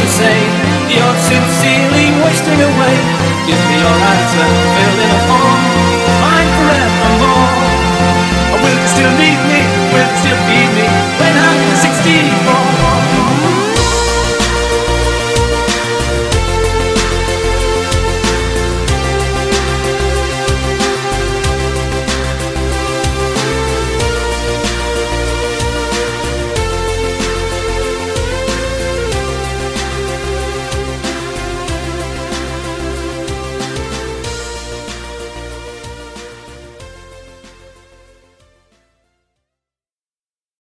say? You're sincerely wasting away. Give me your answer, fill in a form. Mine forevermore. Will you still need me? Will you still feed me when I'm 64?